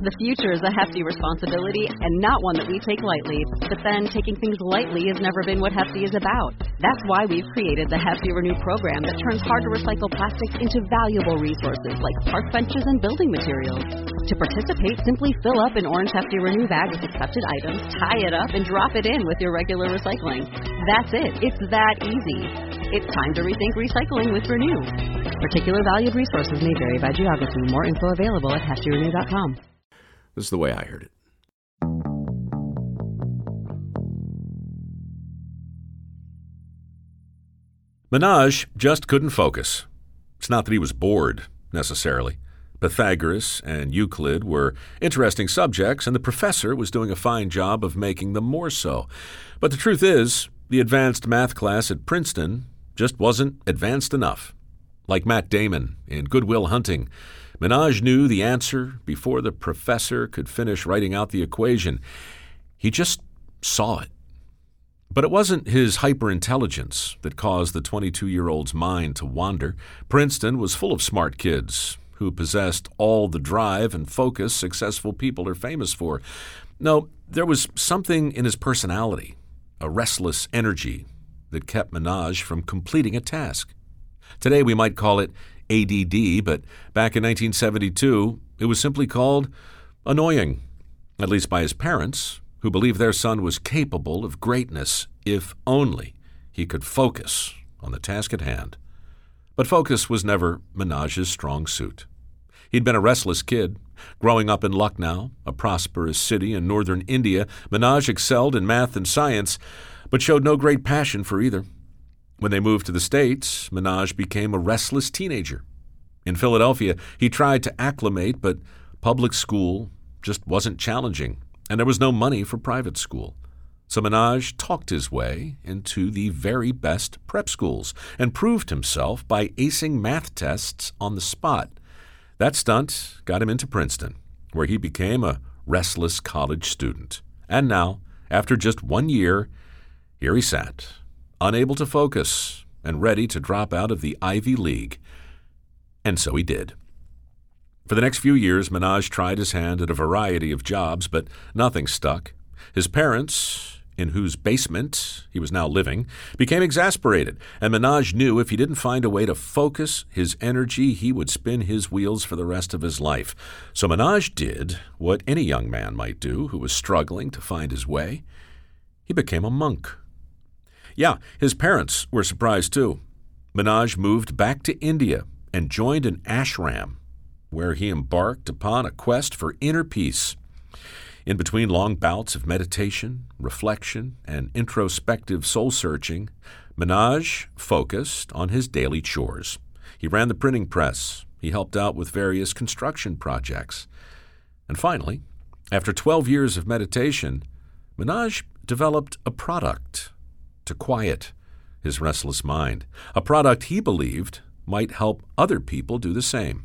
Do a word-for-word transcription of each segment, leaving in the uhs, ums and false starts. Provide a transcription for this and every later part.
The future is a hefty responsibility and not one that we take lightly. But then taking things lightly has never been what Hefty is about. That's why we've created the Hefty Renew program that turns hard-to-recycle plastics into valuable resources like park benches and building materials. To participate, simply fill up an orange Hefty Renew bag with accepted items, tie it up, and drop it in with your regular recycling. That's it. It's that easy. It's time to rethink recycling with Renew. Particular valued resources may vary by geography. More info available at hefty renew dot com. This is the way I heard it. Minaj just couldn't focus. It's not that he was bored, necessarily. Pythagoras and Euclid were interesting subjects, and the professor was doing a fine job of making them more so. But the truth is, the advanced math class at Princeton just wasn't advanced enough. Like Matt Damon in Good Will Hunting, Minaj knew the answer before the professor could finish writing out the equation. He just saw it. But it wasn't his hyperintelligence that caused the twenty-two-year-old's mind to wander. Princeton was full of smart kids who possessed all the drive and focus successful people are famous for. No, there was something in his personality, a restless energy that kept Minaj from completing a task. Today we might call it A D D, but back in nineteen seventy-two, it was simply called annoying, at least by his parents, who believed their son was capable of greatness if only he could focus on the task at hand. But focus was never Minaj's strong suit. He'd been a restless kid. Growing up in Lucknow, a prosperous city in northern India, Minaj excelled in math and science, but showed no great passion for either. When they moved to the States, Minaj became a restless teenager. In Philadelphia, he tried to acclimate, but public school just wasn't challenging, and there was no money for private school. So Minaj talked his way into the very best prep schools and proved himself by acing math tests on the spot. That stunt got him into Princeton, where he became a restless college student. And now, after just one year, here he sat, unable to focus and ready to drop out of the Ivy League. And so he did. For the next few years, Minaj tried his hand at a variety of jobs, but nothing stuck. His parents, in whose basement he was now living, became exasperated, and Minaj knew if he didn't find a way to focus his energy, he would spin his wheels for the rest of his life. So Minaj did what any young man might do who was struggling to find his way. He became a monk. Yeah, his parents were surprised too. Minaj moved back to India and joined an ashram, where he embarked upon a quest for inner peace. In between long bouts of meditation, reflection, and introspective soul-searching, Minaj focused on his daily chores. He ran the printing press. He helped out with various construction projects. And finally, after twelve years of meditation, Minaj developed a product to quiet his restless mind, a product he believed might help other people do the same.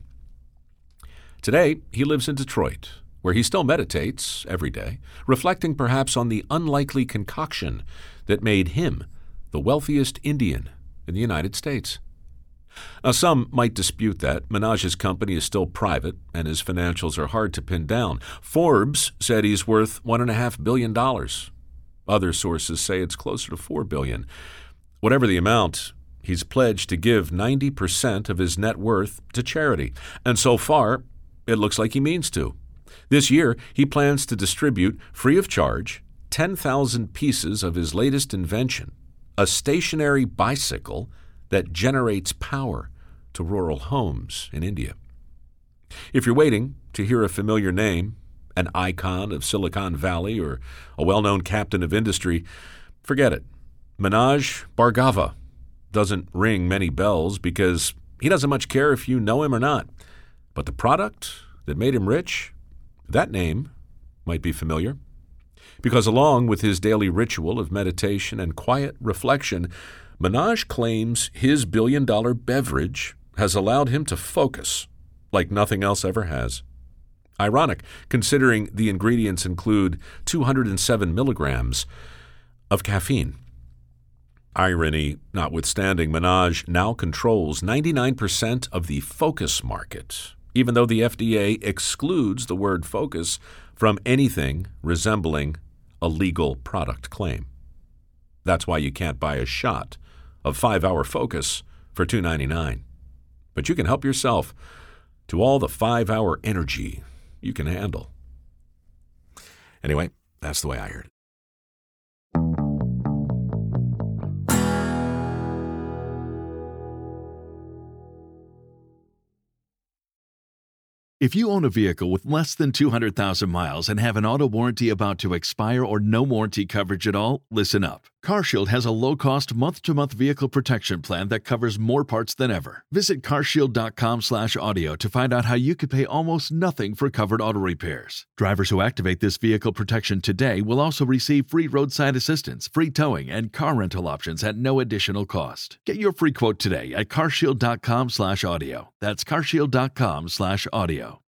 Today, he lives in Detroit, where he still meditates every day, reflecting perhaps on the unlikely concoction that made him the wealthiest Indian in the United States. Now, some might dispute that. Minaj's company is still private, and his financials are hard to pin down. Forbes said he's worth one point five billion dollars. Other sources say it's closer to four billion dollars. Whatever the amount, he's pledged to give ninety percent of his net worth to charity, and so far, it looks like he means to. This year, he plans to distribute, free of charge, ten thousand pieces of his latest invention, a stationary bicycle that generates power to rural homes in India. If you're waiting to hear a familiar name, an icon of Silicon Valley or a well-known captain of industry, forget it. Minaj Bhargava doesn't ring many bells because he doesn't much care if you know him or not. But the product that made him rich, that name might be familiar. Because along with his daily ritual of meditation and quiet reflection, Minaj claims his billion-dollar beverage has allowed him to focus like nothing else ever has. Ironic, considering the ingredients include two hundred seven milligrams of caffeine. Irony notwithstanding, Minaj now controls ninety-nine percent of the focus market even though the F D A excludes the word focus from anything resembling a legal product claim. That's why you can't buy a shot of five-hour Focus for two dollars and ninety-nine cents. But you can help yourself to all the five-hour energy you can handle. Anyway, that's the way I heard it. If you own a vehicle with less than two hundred thousand miles and have an auto warranty about to expire or no warranty coverage at all, listen up. CarShield has a low-cost month-to-month vehicle protection plan that covers more parts than ever. Visit carshield.com slash audio to find out how you could pay almost nothing for covered auto repairs. Drivers who activate this vehicle protection today will also receive free roadside assistance, free towing, and car rental options at no additional cost. Get your free quote today at carshield.com slash audio. That's carshield.com slash audio.